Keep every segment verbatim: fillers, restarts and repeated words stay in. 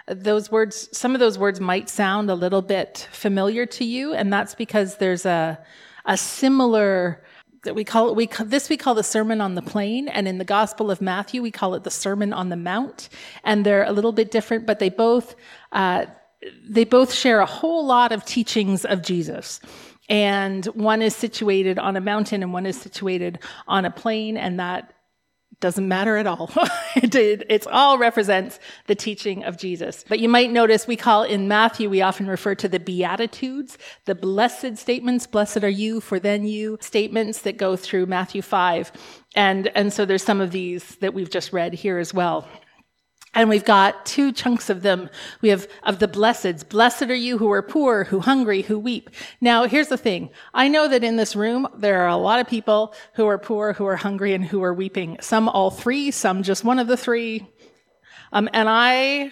Those words, some of those words might sound a little bit familiar to you, and that's because there's a a similar that we call it, we this we call the Sermon on the Plain, and in the Gospel of Matthew we call it the Sermon on the Mount, and they're a little bit different, but they both uh, they both share a whole lot of teachings of Jesus. And one is situated on a mountain, and one is situated on a plain, and that doesn't matter at all. it, it it's all represents the teaching of Jesus. But you might notice we call in Matthew, we often refer to the Beatitudes, the blessed statements, blessed are you, for then you, statements that go through Matthew five. And, and so there's some of these that we've just read here as well. And we've got two chunks of them. We have of the blesseds. Blessed are you who are poor, who hungry, who weep. Now, here's the thing. I know that in this room, there are a lot of people who are poor, who are hungry, and who are weeping. Some all three, some just one of the three. Um, and I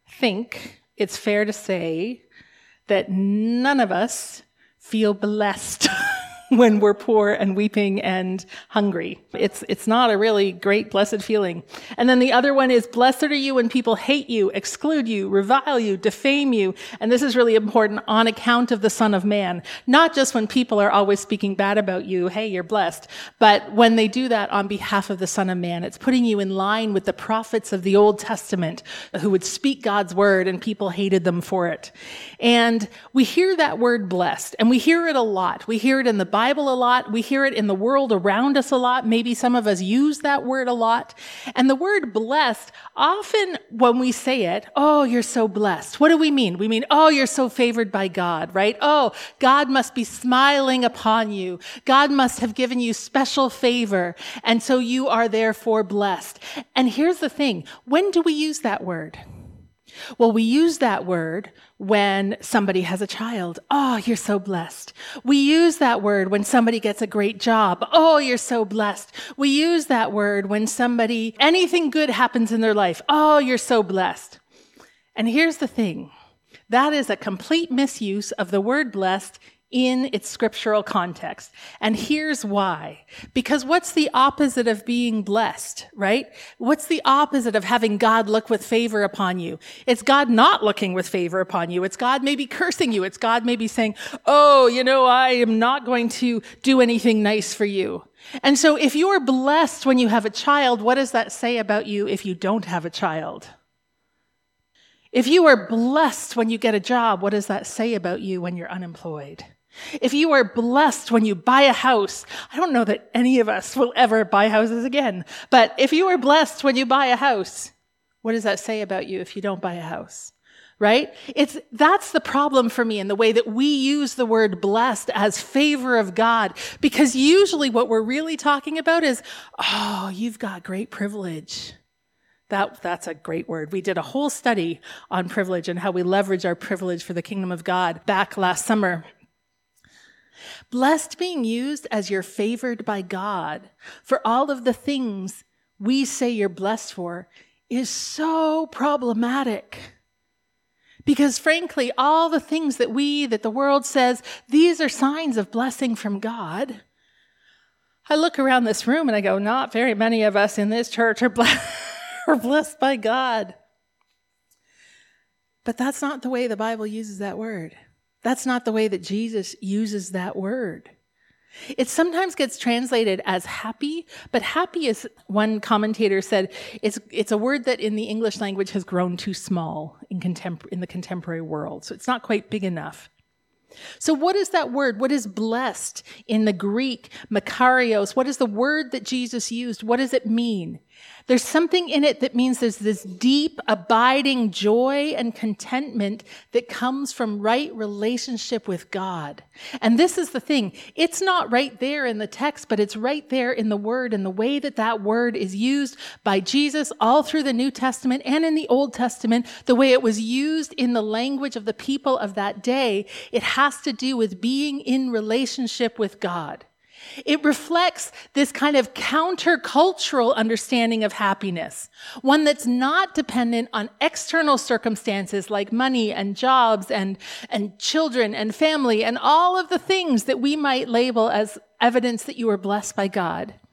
think it's fair to say that none of us feel blessed when we're poor and weeping and hungry. It's it's not a really great, blessed feeling. And then the other one is, blessed are you when people hate you, exclude you, revile you, defame you. And this is really important, on account of the Son of Man. Not just when people are always speaking bad about you, hey, you're blessed, but when they do that on behalf of the Son of Man. It's putting you in line with the prophets of the Old Testament who would speak God's word, and people hated them for it. And we hear that word blessed, and we hear it a lot. We hear it in the Bible Bible a lot. We hear it in the world around us a lot. Maybe some of us use that word a lot. And the word blessed, often when we say it, oh, you're so blessed. What do we mean? We mean, oh, you're so favored by God, right? Oh, God must be smiling upon you. God must have given you special favor. And so you are therefore blessed. And here's the thing. When do we use that word? Well, we use that word when somebody has a child. Oh, you're so blessed. We use that word when somebody gets a great job. Oh, you're so blessed. We use that word when somebody, anything good happens in their life. Oh, you're so blessed. And here's the thing. That is a complete misuse of the word blessed in its scriptural context. And here's why. Because what's the opposite of being blessed, right? What's the opposite of having God look with favor upon you? It's God not looking with favor upon you. It's God maybe cursing you. It's God maybe saying, oh, you know, I am not going to do anything nice for you. And so if you're blessed when you have a child, what does that say about you if you don't have a child? If you are blessed when you get a job, what does that say about you when you're unemployed? If you are blessed when you buy a house, I don't know that any of us will ever buy houses again, but if you are blessed when you buy a house, what does that say about you if you don't buy a house? Right? It's, that's the problem for me in the way that we use the word blessed as favor of God, because usually what we're really talking about is, oh, you've got great privilege. That, that's a great word. We did a whole study on privilege and how we leverage our privilege for the kingdom of God back last summer. Blessed being used as you're favored by God for all of the things we say you're blessed for is so problematic. Because frankly, all the things that we, that the world says, these are signs of blessing from God. I look around this room and I go, not very many of us in this church are blessed, are blessed by God. But that's not the way the Bible uses that word. That's not the way that Jesus uses that word. It sometimes gets translated as happy, but happy is, one commentator said, it's, it's a word that in the English language has grown too small in, contempor- in the contemporary world. So it's not quite big enough. So what is that word? What is blessed in the Greek, makarios? What is the word that Jesus used? What does it mean? There's something in it that means there's this deep, abiding joy and contentment that comes from right relationship with God. And this is the thing. It's not right there in the text, but it's right there in the word, and the way that that word is used by Jesus all through the New Testament and in the Old Testament, the way it was used in the language of the people of that day, it has to do with being in relationship with God. It reflects this kind of countercultural understanding of happiness, one that's not dependent on external circumstances like money and jobs and, and children and family and all of the things that we might label as evidence that you are blessed by God.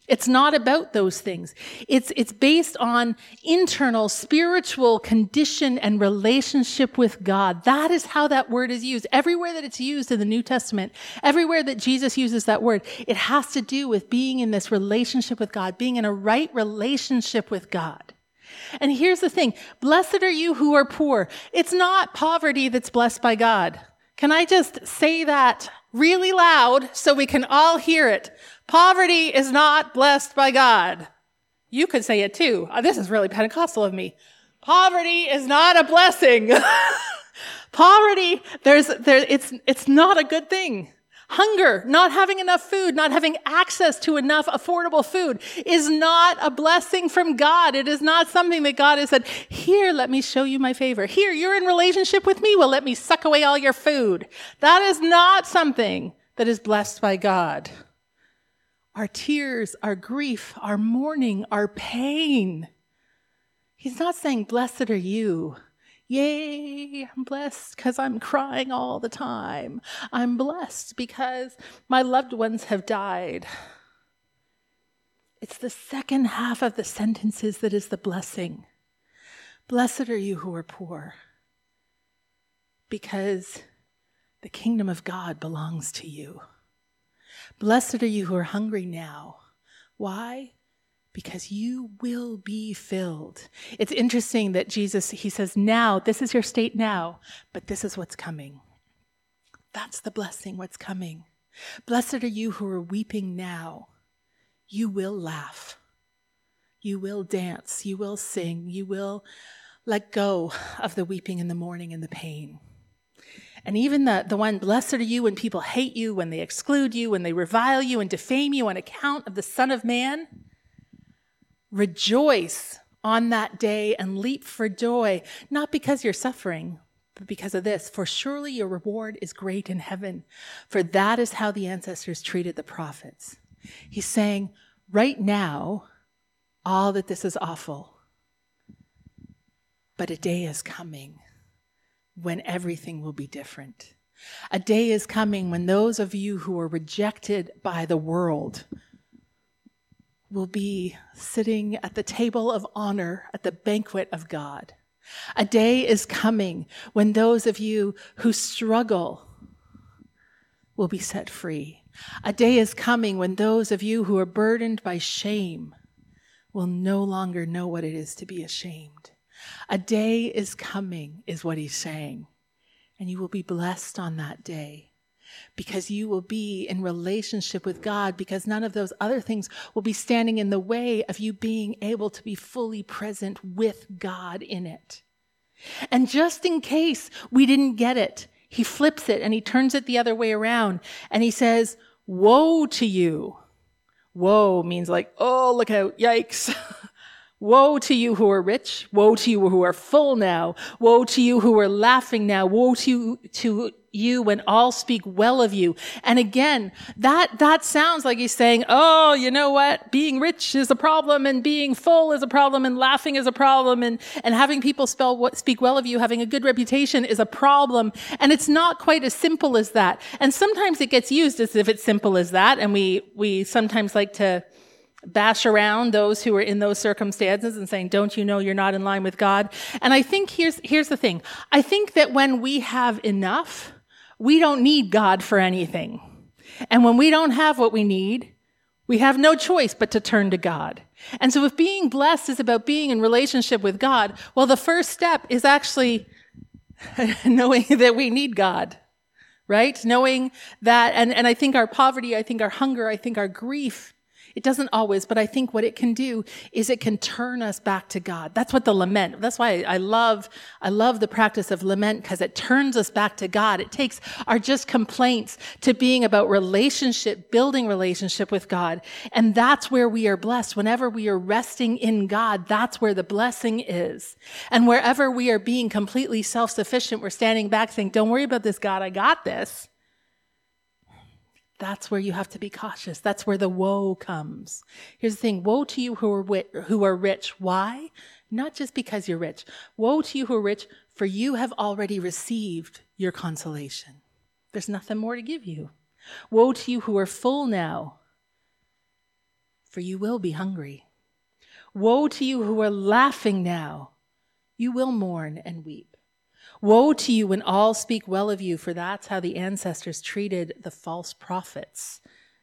It's not about those things. It's, it's based on internal spiritual condition and relationship with God. That is how that word is used. Everywhere that it's used in the New Testament, everywhere that Jesus uses that word, it has to do with being in this relationship with God, being in a right relationship with God. And here's the thing. Blessed are you who are poor. It's not poverty that's blessed by God. Can I just say that really loud so we can all hear it? Poverty is not blessed by God. You could say it too. Oh, this is really Pentecostal of me. Poverty is not a blessing. Poverty, there's, there, it's, it's not a good thing. Hunger, not having enough food, not having access to enough affordable food is not a blessing from God. It is not something that God has said, here, let me show you my favor. Here, you're in relationship with me. Well, let me suck away all your food. That is not something that is blessed by God. Our tears, our grief, our mourning, our pain. He's not saying, blessed are you. Yay, I'm blessed because I'm crying all the time. I'm blessed because my loved ones have died. It's the second half of the sentences that is the blessing. Blessed are you who are poor, because the kingdom of God belongs to you. Blessed are you who are hungry now. Why? Because you will be filled. It's interesting that Jesus, he says, now, this is your state now, but this is what's coming. That's the blessing, what's coming. Blessed are you who are weeping now. You will laugh. You will dance. You will sing. You will let go of the weeping in the morning and the pain. And even the, the one, blessed are you when people hate you, when they exclude you, when they revile you and defame you on account of the Son of Man. Rejoice on that day and leap for joy, not because you're suffering, but because of this. For surely your reward is great in heaven, for that is how the ancestors treated the prophets. He's saying, right now, all that this is awful, but a day is coming when everything will be different. A day is coming when those of you who are rejected by the world will be sitting at the table of honor at the banquet of God. A day is coming when those of you who struggle will be set free. A day is coming when those of you who are burdened by shame will no longer know what it is to be ashamed. A day is coming, is what he's saying. And you will be blessed on that day because you will be in relationship with God, because none of those other things will be standing in the way of you being able to be fully present with God in it. And just in case we didn't get it, he flips it and he turns it the other way around and he says, woe to you. Woe means like, oh, look out, yikes. Woe to you who are rich. Woe to you who are full now. Woe to you who are laughing now. Woe to you, to you when all speak well of you. And again, that, that sounds like he's saying, oh, you know what? Being rich is a problem, and being full is a problem, and laughing is a problem, and, and having people spell what, speak well of you, having a good reputation is a problem. And it's not quite as simple as that. And sometimes it gets used as if it's simple as that. And we, we sometimes like to bash around those who are in those circumstances and saying, don't you know you're not in line with God? And I think here's, here's the thing. I think that when we have enough, we don't need God for anything. And when we don't have what we need, we have no choice but to turn to God. And so if being blessed is about being in relationship with God, well, the first step is actually knowing that we need God, right? Knowing that, and, and I think our poverty, I think our hunger, I think our grief, it doesn't always, but I think what it can do is it can turn us back to God. That's what the lament, that's why I love, I love the practice of lament, because it turns us back to God. It takes our just complaints to being about relationship, building relationship with God. And that's where we are blessed. Whenever we are resting in God, that's where the blessing is. And wherever we are being completely self-sufficient, we're standing back saying, don't worry about this, God, I got this. That's where you have to be cautious. That's where the woe comes. Here's the thing. Woe to you who are, wit- who are rich. Why? Not just because you're rich. Woe to you who are rich, for you have already received your consolation. There's nothing more to give you. Woe to you who are full now, for you will be hungry. Woe to you who are laughing now, you will mourn and weep. Woe to you when all speak well of you, for that's how the ancestors treated the false prophets.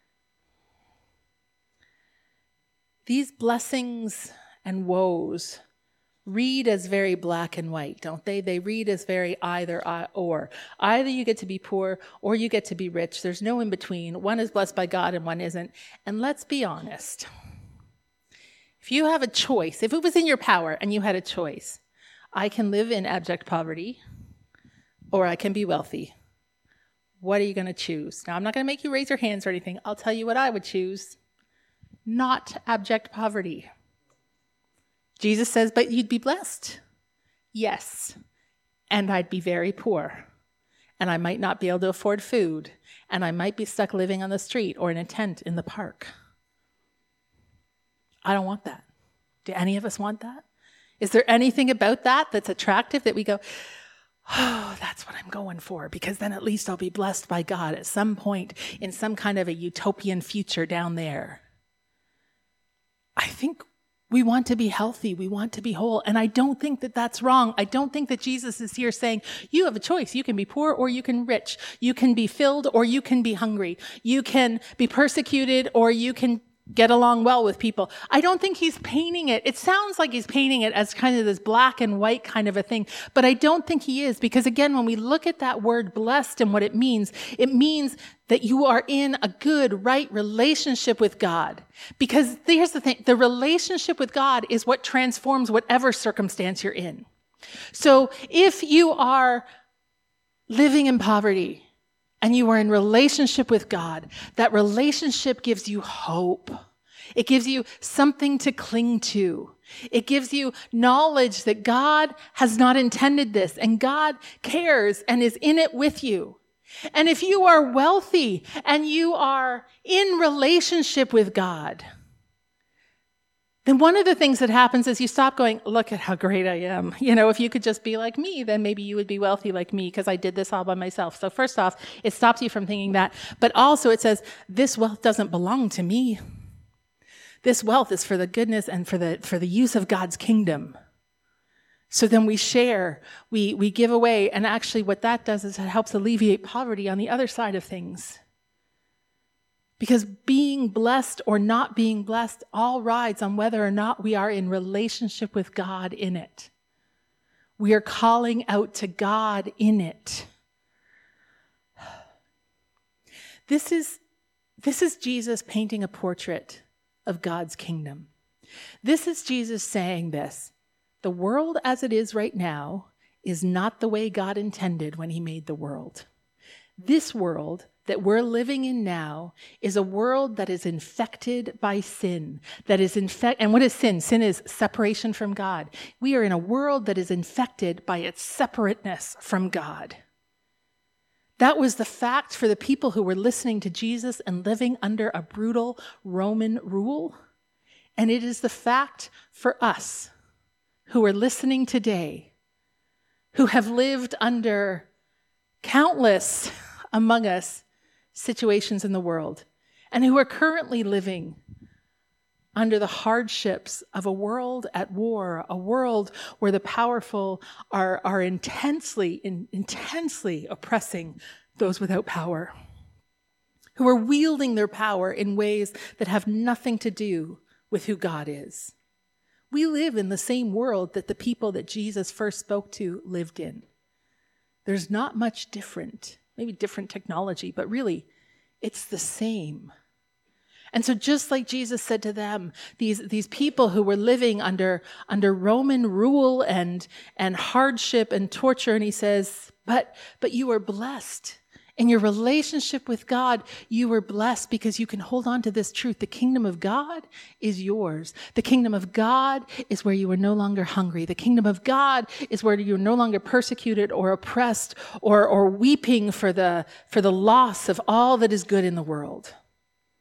These blessings and woes read as very black and white, don't they? They read as very either or. Either you get to be poor or you get to be rich. There's no in between. One is blessed by God and one isn't. And let's be honest. If you have a choice, if it was in your power and you had a choice, I can live in abject poverty or I can be wealthy. What are you going to choose? Now, I'm not going to make you raise your hands or anything. I'll tell you what I would choose. Not abject poverty. Jesus says, but you'd be blessed. Yes. And I'd be very poor. And I might not be able to afford food. And I might be stuck living on the street or in a tent in the park. I don't want that. Do any of us want that? Is there anything about that that's attractive that we go, oh, that's what I'm going for, because then at least I'll be blessed by God at some point in some kind of a utopian future down there? I think we want to be healthy. We want to be whole. And I don't think that that's wrong. I don't think that Jesus is here saying, you have a choice. You can be poor or you can be rich. You can be filled or you can be hungry. You can be persecuted or you can get along well with people. I don't think he's painting it. It sounds like he's painting it as kind of this black and white kind of a thing, but I don't think he is, because again, when we look at that word blessed and what it means, it means that you are in a good, right relationship with God. Because here's the thing, the relationship with God is what transforms whatever circumstance you're in. So if you are living in poverty, and you are in relationship with God, that relationship gives you hope. It gives you something to cling to. It gives you knowledge that God has not intended this, and God cares and is in it with you. And if you are wealthy and you are in relationship with God, then one of the things that happens is you stop going, look at how great I am. You know, if you could just be like me, then maybe you would be wealthy like me because I did this all by myself. So first off, it stops you from thinking that. But also it says, this wealth doesn't belong to me. This wealth is for the goodness and for the for the use of God's kingdom. So then we share, we, we give away. And actually what that does is it helps alleviate poverty on the other side of things. Because being blessed or not being blessed all rides on whether or not we are in relationship with God in it. We are calling out to God in it. This is, this is Jesus painting a portrait of God's kingdom. This is Jesus saying this. The world as it is right now is not the way God intended when he made the world. This world that we're living in now is a world that is infected by sin, that is infect. And what is sin? Sin is separation from God. We are in a world that is infected by its separateness from God. That was the fact for the people who were listening to Jesus and living under a brutal Roman rule. And it is the fact for us who are listening today, who have lived under countless among us situations in the world, and who are currently living under the hardships of a world at war, a world where the powerful are, are intensely, in, intensely oppressing those without power, who are wielding their power in ways that have nothing to do with who God is. We live in the same world that the people that Jesus first spoke to lived in. There's not much different. Maybe different technology, but really, it's the same. And so just like Jesus said to them, these, these people who were living under, under Roman rule and, and hardship and torture, and he says, but, but you are blessed. In your relationship with God, you were blessed because you can hold on to this truth. The kingdom of God is yours. The kingdom of God is where you are no longer hungry. The kingdom of God is where you're no longer persecuted or oppressed or, or weeping for the, for the loss of all that is good in the world.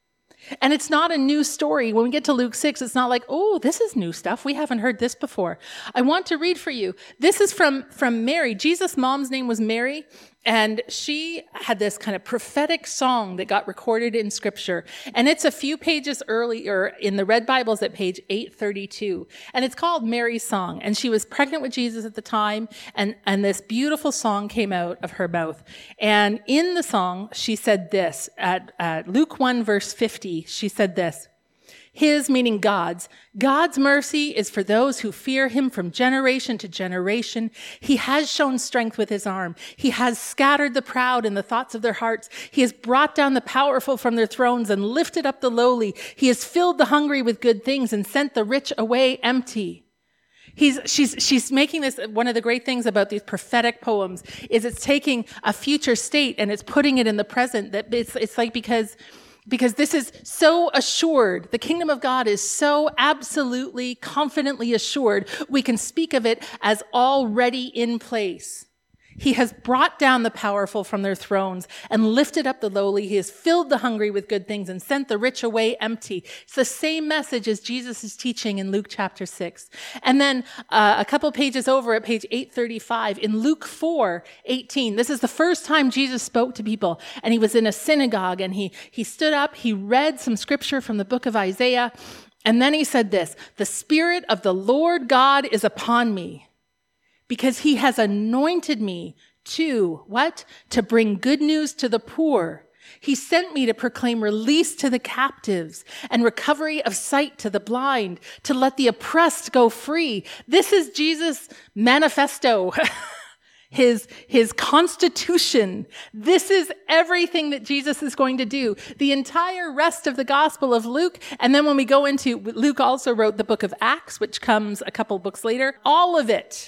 And it's not a new story. When we get to Luke six, it's not like, oh, this is new stuff. We haven't heard this before. I want to read for you. This is from, from Mary. Jesus' mom's name was Mary, and she had this kind of prophetic song that got recorded in Scripture. And it's a few pages earlier in the Red Bibles at page eight thirty-two. And it's called Mary's Song. And she was pregnant with Jesus at the time, and, and this beautiful song came out of her mouth. And in the song, she said this, at, at Luke one, verse fifty, she said this: His, meaning God's, God's mercy is for those who fear him from generation to generation. He has shown strength with his arm. He has scattered the proud in the thoughts of their hearts. He has brought down the powerful from their thrones and lifted up the lowly. He has filled the hungry with good things and sent the rich away empty. He's, she's, she's making this, one of the great things about these prophetic poems is it's taking a future state and it's putting it in the present. That it's, it's like because Because this is so assured. The kingdom of God is so absolutely, confidently assured. We can speak of it as already in place. He has brought down the powerful from their thrones and lifted up the lowly. He has filled the hungry with good things and sent the rich away empty. It's the same message as Jesus is teaching in Luke chapter six. And then uh, a couple pages over at page eight thirty-five in Luke four eighteen, this is the first time Jesus spoke to people, and he was in a synagogue, and he, he stood up, he read some scripture from the book of Isaiah, and then he said this: "The Spirit of the Lord God is upon me, because he has anointed me to," what? "To bring good news to the poor. He sent me to proclaim release to the captives and recovery of sight to the blind, to let the oppressed go free." This is Jesus' manifesto, his, his constitution. This is everything that Jesus is going to do. The entire rest of the Gospel of Luke. And then when we go into, Luke also wrote the book of Acts, which comes a couple books later. All of it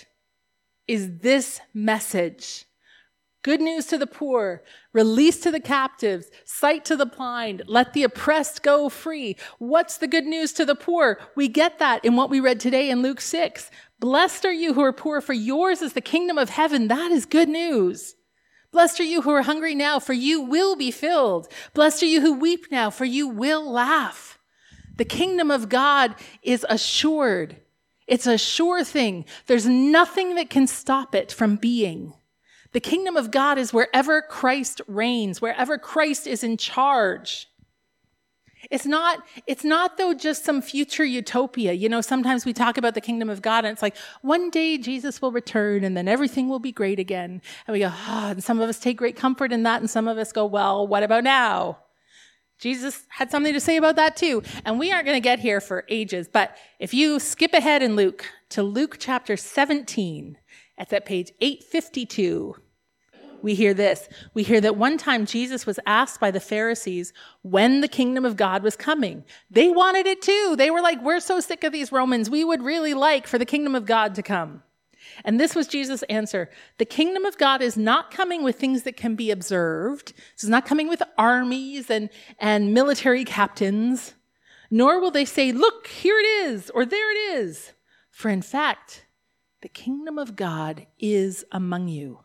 is this message: good news to the poor, release to the captives, sight to the blind, let the oppressed go free. What's the good news to the poor? We get that in what we read today in Luke six. Blessed are you who are poor, for yours is the kingdom of heaven. That is good news. Blessed are you who are hungry now, for you will be filled. Blessed are you who weep now, for you will laugh. The kingdom of God is assured. It's a sure thing. There's nothing that can stop it from being. The kingdom of God is wherever Christ reigns, wherever Christ is in charge. It's not, it's not though just some future utopia. You know, sometimes we talk about the kingdom of God and it's like, one day Jesus will return and then everything will be great again. And we go, ah, oh, and some of us take great comfort in that, and some of us go, well, what about now? Jesus had something to say about that too. And we aren't going to get here for ages, but if you skip ahead in Luke to Luke chapter seventeen, it's at page eight fifty-two, we hear this. We hear that one time Jesus was asked by the Pharisees when the kingdom of God was coming. They wanted it too. They were like, we're so sick of these Romans. We would really like for the kingdom of God to come. And this was Jesus' answer: the kingdom of God is not coming with things that can be observed. It's not coming with armies and, and military captains, nor will they say, look, here it is, or there it is. For in fact, the kingdom of God is among you.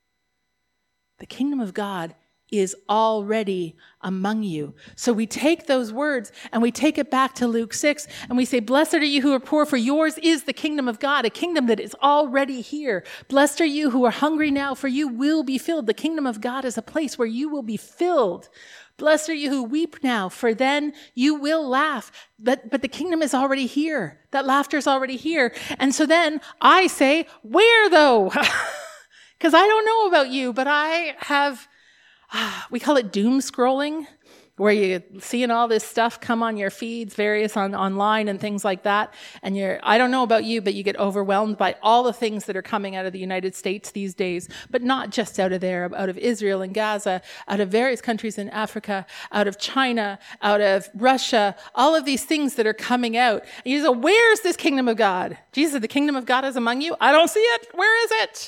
The kingdom of God is already among you. So we take those words and we take it back to Luke six and we say, blessed are you who are poor, for yours is the kingdom of God, a kingdom that is already here. Blessed are you who are hungry now, for you will be filled. The kingdom of God is a place where you will be filled. Blessed are you who weep now, for then you will laugh. But, but the kingdom is already here. That laughter is already here. And so then I say, where though? Because I don't know about you, but I have... we call it doom scrolling, where you're seeing all this stuff come on your feeds, various on online and things like that. And you're, I don't know about you, but you get overwhelmed by all the things that are coming out of the United States these days, but not just out of there, out of Israel and Gaza, out of various countries in Africa, out of China, out of Russia, all of these things that are coming out. And you say, where's this kingdom of God? Jesus, the kingdom of God is among you. I don't see it. Where is it?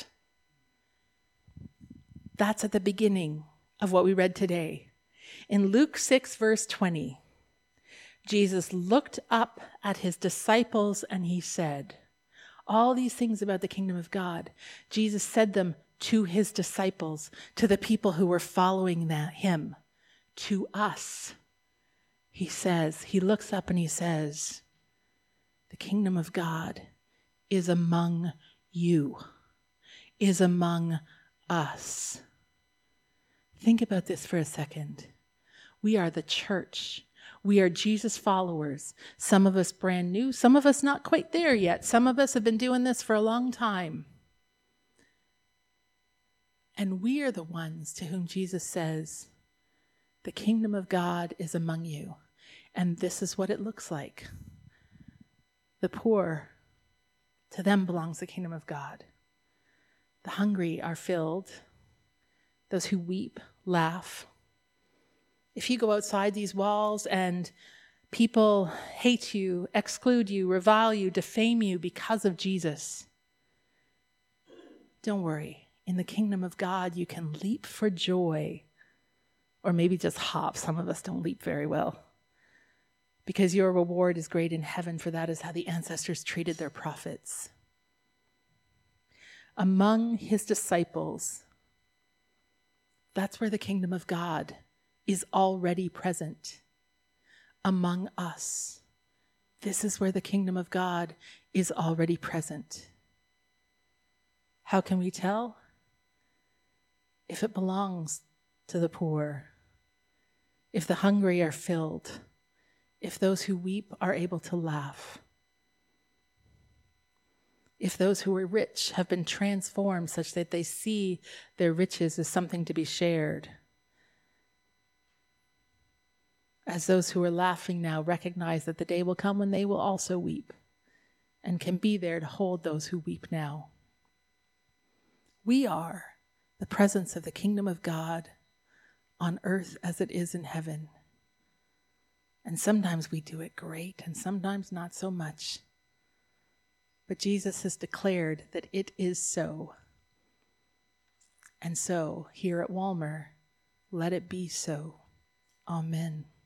That's at the beginning of what we read today. In Luke six, verse twenty, Jesus looked up at his disciples and he said, all these things about the kingdom of God, Jesus said them to his disciples, to the people who were following that, him, to us. he says, he looks up and he says, the kingdom of God is among you, is among us. Think about this for a second. We are the church. We are Jesus followers. Some of us brand new, some of us not quite there yet. Some of us have been doing this for a long time. And we are the ones to whom Jesus says, the kingdom of God is among you. And this is what it looks like. The poor, to them belongs the kingdom of God. The hungry are filled. Those who weep, laugh. If you go outside these walls and people hate you, exclude you, revile you, defame you because of Jesus, don't worry. In the kingdom of God, you can leap for joy, or maybe just hop. Some of us don't leap very well, because your reward is great in heaven, for that is how the ancestors treated their prophets. Among his disciples, that's where the kingdom of God is already present. Among us, this is where the kingdom of God is already present. How can we tell? If it belongs to the poor, if the hungry are filled, if those who weep are able to laugh, if those who are rich have been transformed such that they see their riches as something to be shared, as those who are laughing now recognize that the day will come when they will also weep and can be there to hold those who weep now. We are the presence of the kingdom of God on earth as it is in heaven. And sometimes we do it great and sometimes not so much. But Jesus has declared that it is so. And so, here at Walmer, let it be so. Amen.